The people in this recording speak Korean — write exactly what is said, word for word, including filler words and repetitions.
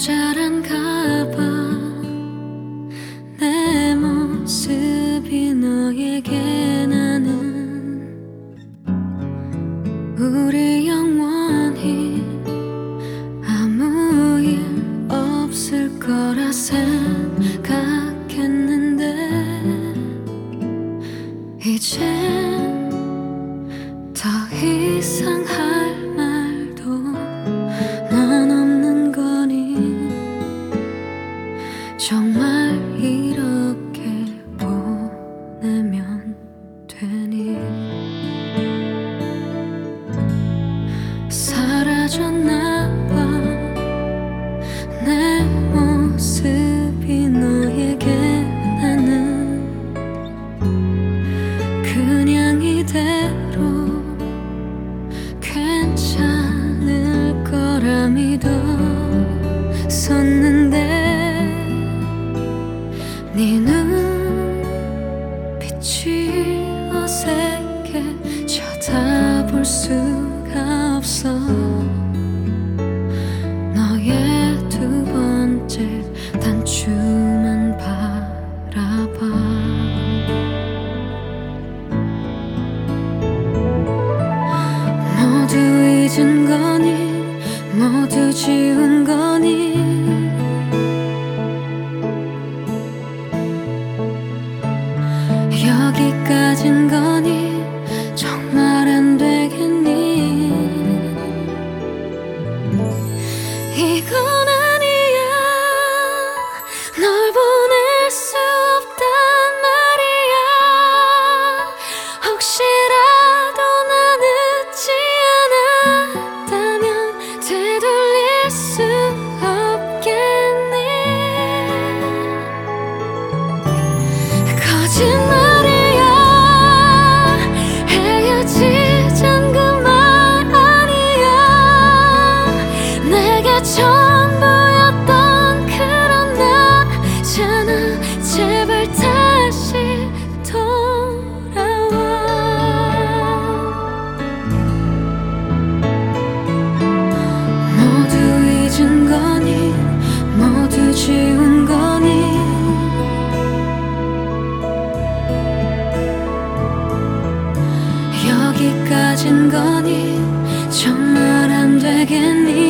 모자란가 봐. 내 모습이 너에게 나는 우리 영원히 아무 일 없을 거라 생각했는데 이젠 더 이상 할 말도 넌 없는 거니. 정말 이렇게 보내면 되니. 사라졌나 봐. 내 모습이 너에게 나는 그냥 이대로 괜찮을 거라 믿었었는데 네 눈빛이 어색해 쳐다볼 수가 없어. 너의 두 번째 단추만 바라봐. 모두 잊은 거니 모두 지운 거니. 여기까진 거니 정말 안 되겠니. 이건 아니야. 널 보낼 수 없단 말이야. 혹시라도 나 늦지 않았다면 되돌릴 수 없겠니. 거짓말 전부였던 그런 나잖아. 제발 다시 돌아와. 모두 잊은 거니 모두 지운 거니. 여기까진 거니 정말 안 되겠니.